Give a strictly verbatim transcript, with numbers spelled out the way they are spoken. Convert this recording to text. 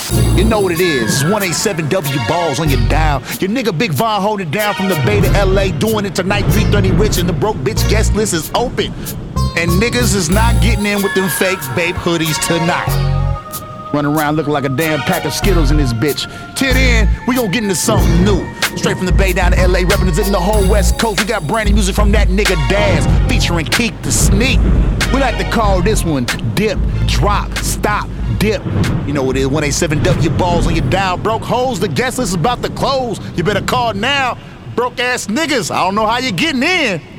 You know what it is, it's one eighty-seven W balls on your dial. Your nigga Big Von holding it down from the Bay to L A, doing it tonight, three thirty Rich, and the broke bitch guest list is open. And niggas is not getting in with them fake babe hoodies tonight. Running around looking like a damn pack of Skittles in this bitch. Till then, we gon' get into something new. Straight from the Bay down to L A, representing the whole West Coast. We got brand new music from that nigga Daz, featuring Keek the Sneak. We like to call this one Dip, Drop, Stop, Dip. You know what it is, one eighty-seven W balls on your dial. Broke hoes, the guest list is about to close. You better call now. Broke ass niggas, I don't know how you're getting in.